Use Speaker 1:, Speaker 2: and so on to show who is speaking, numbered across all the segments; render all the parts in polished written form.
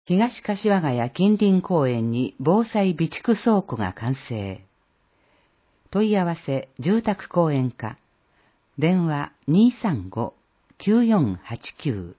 Speaker 1: 東柏ヶ谷近隣公園に防災備蓄倉庫が完成。問い合わせ住宅公園課。電話235-9489。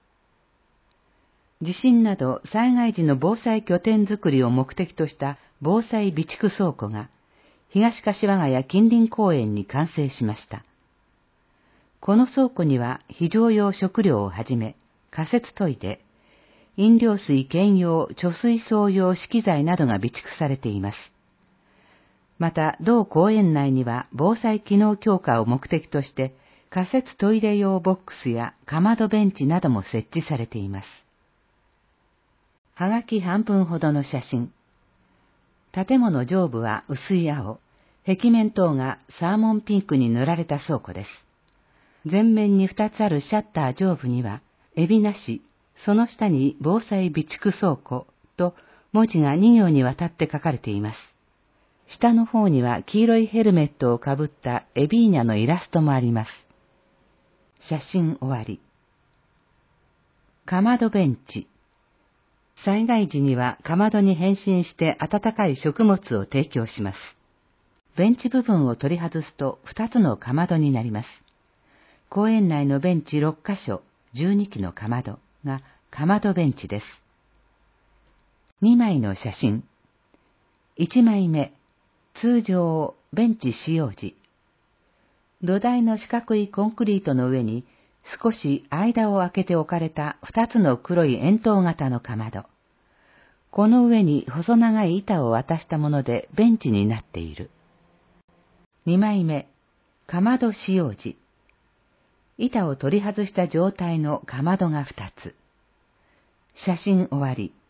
Speaker 1: 地震など災害時の防災拠点づくりを目的とした防災備蓄倉庫が東柏ヶ谷近隣公園に完成しました。この倉庫には非常用食料をはじめ仮設トイレ、飲料水兼用貯水槽用資機材などが備蓄されています。また同公園内には防災機能強化を目的として仮設トイレ用ボックスやかまどベンチなども設置されています。はがき半分ほどの写真。建物上部は薄い青、壁面等がサーモンピンクに塗られた倉庫です。前面に2つあるシャッター上部には、海老名市、その下に防災備蓄倉庫と文字が2行にわたって書かれています。下の方には黄色いヘルメットをかぶったエビーニャのイラストもあります。写真終わり。かまどベンチ。災害時にはかまどに変身して温かい食物を提供します。ベンチ部分を取り外すと2つのかまどになります。公園内のベンチ6カ所、12基のかまどがかまどベンチです。2枚の写真。1枚目、通常ベンチ使用時。土台の四角いコンクリートの上に少し間を空けて置かれた2つの黒い円筒型のかまど。この上に細長い板を渡したものでベンチになっている。2枚目、かまど使用時。板を取り外した状態のかまどが2つ。写真終わり。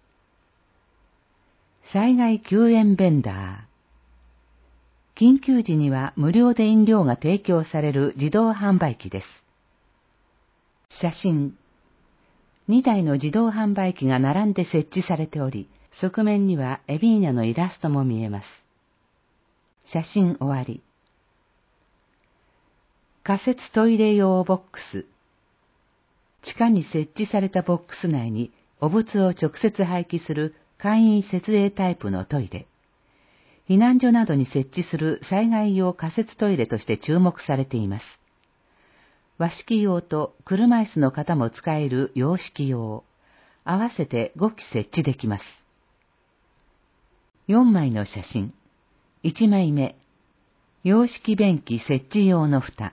Speaker 1: 災害救援ベンダー。緊急時には無料で飲料が提供される自動販売機です。写真。2台の自動販売機が並んで設置されており、側面にはエビーニャのイラストも見えます。写真終わり。仮設トイレ用ボックス。地下に設置されたボックス内に汚物を直接排気する簡易設営タイプのトイレ。避難所などに設置する災害用仮設トイレとして注目されています。和式用と車椅子の方も使える洋式用、合わせて5基設置できます。4枚の写真。1枚目、洋式便器設置用の蓋。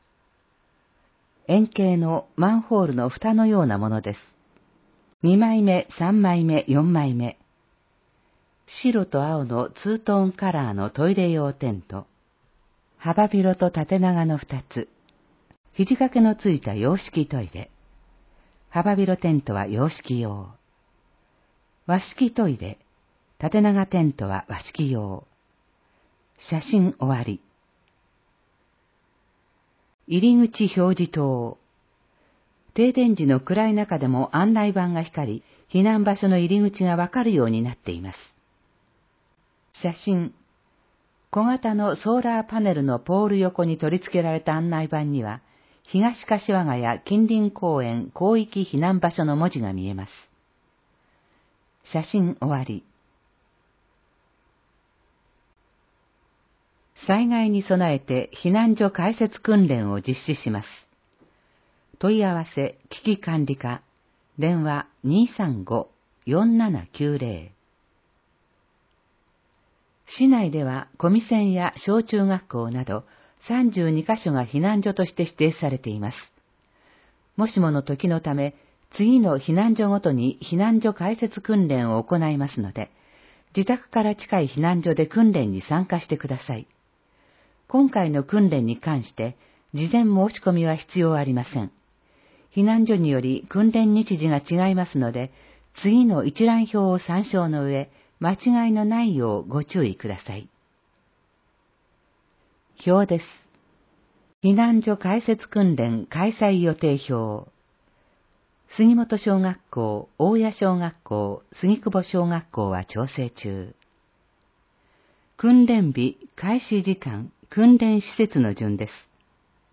Speaker 1: 円形のマンホールの蓋のようなものです。2枚目、3枚目、4枚目。白と青のツートーンカラーのトイレ用テント。幅広と縦長の2つ。肘掛けのついた洋式トイレ。幅広テントは洋式用。和式トイレ。縦長テントは和式用。写真終わり。入り口表示灯。停電時の暗い中でも案内板が光り、避難場所の入り口がわかるようになっています。写真。小型のソーラーパネルのポール横に取り付けられた案内板には、東柏ヶ谷近隣公園広域避難場所の文字が見えます。写真終わり。災害に備えて避難所開設訓練を実施します。問い合わせ危機管理課。電話235-4790。市内では小見線や小中学校など32カ所が避難所として指定されています。もしもの時のため、次の避難所ごとに避難所開設訓練を行いますので、自宅から近い避難所で訓練に参加してください。今回の訓練に関して、事前申し込みは必要ありません。避難所により訓練日時が違いますので、次の一覧表を参照の上、間違いのないようご注意ください。表です。避難所開設訓練開催予定表。杉本小学校、大谷小学校、杉久保小学校は調整中。訓練日、開始時間、訓練施設の順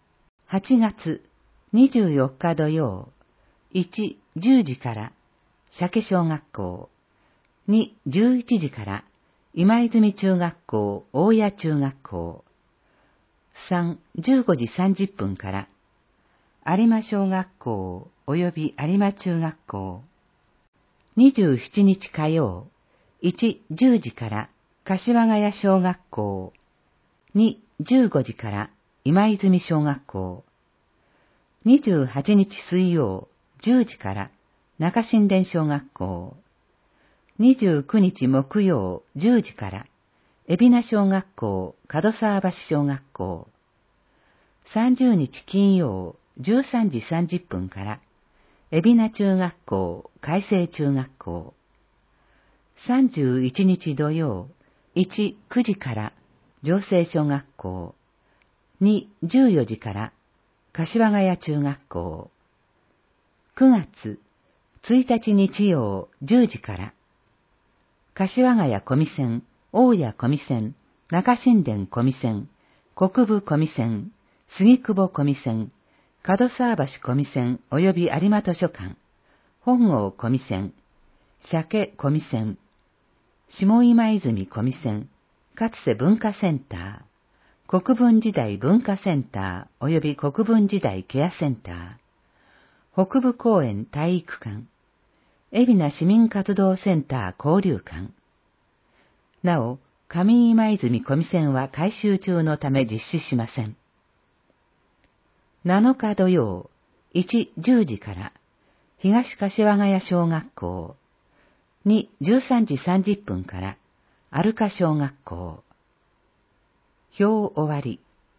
Speaker 1: です。8月24日土曜、1、10時から鮭小学校。2、11時から今泉中学校、大谷中学校。3、15時30分から有馬小学校及び有馬中学校。27日火曜、1、10時から柏ヶ谷小学校。2、15時から今泉小学校。28日水曜、10時から中新田小学校。29日木曜、10時から海老名小学校、門沢橋小学校。30日金曜、13時30分から海老名中学校、海星中学校。31日土曜、1、9時から城西小学校。2、14時から柏ヶ谷中学校。9月1日日曜、10時から柏ヶ谷小見線、大谷小見線、中新田小見線、国分小見線、杉久保小見線、門沢橋小見線及び有馬図書館、本郷小見線、鮭小見線、下今泉小見線、かつて文化センター、国分時代文化センター及び国分時代ケアセンター、北部公園体育館、海老名市民活動センター交流館。なお、上今泉小見線は改修中のため実施しません。7日土曜、1、10時から東柏ヶ谷小学校。2、13時30分から有香小学校。表終わり。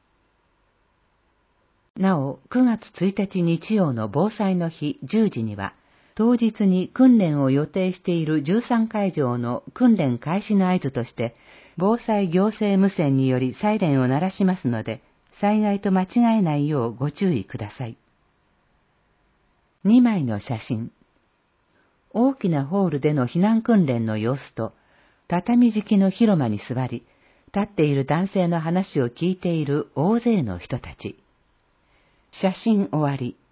Speaker 1: なお、9月1日日曜の防災の日10時には、当日に訓練を予定している13会場の訓練開始の合図として、防災行政無線によりサイレンを鳴らしますので、災害と間違えないようご注意ください。2枚の写真。大きなホールでの避難訓練の様子と、畳敷きの広間に座り、立っている男性の話を聞いている大勢の人たち。写真終わり。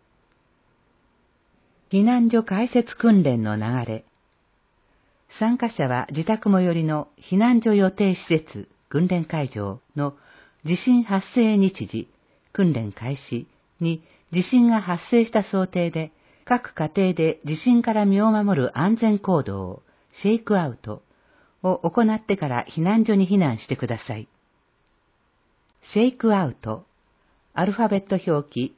Speaker 1: 避難所開設訓練の流れ。参加者は自宅最寄りの避難所予定施設、訓練会場の地震発生日時、訓練開始に地震が発生した想定で、各家庭で地震から身を守る安全行動、シェイクアウトを行ってから避難所に避難してください。シェイクアウト、アルファベット表記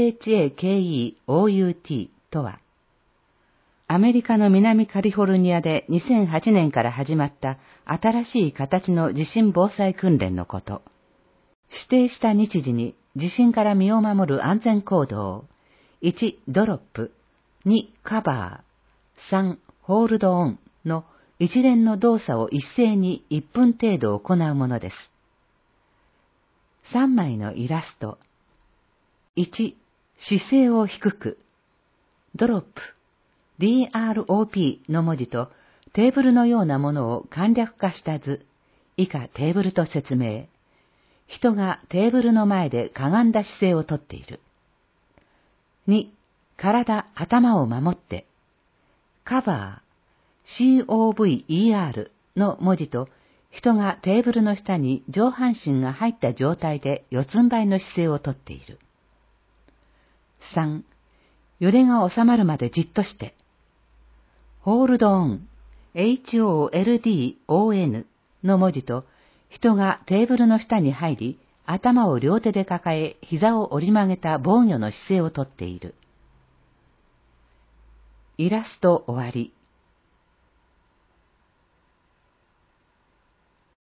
Speaker 1: SHAKEOUT とは、アメリカの南カリフォルニアで2008年から始まった新しい形の地震防災訓練のこと。指定した日時に地震から身を守る安全行動、1、ドロップ、2、カバー、3、ホールドオンの一連の動作を一斉に1分程度行うものです。3枚のイラスト。1、姿勢を低く。ドロップ、DROP の文字とテーブルのようなものを簡略化した図。以下テーブルと説明。人がテーブルの前でかがんだ姿勢をとっている。2、体、頭を守って。カバー、COVER の文字と人がテーブルの下に上半身が入った状態で四つん這いの姿勢をとっている。3、揺れが収まるまでじっとして。ホールドオン、HOLDON の文字と人がテーブルの下に入り、頭を両手で抱え、膝を折り曲げた防御の姿勢をとっている。イラスト終わり。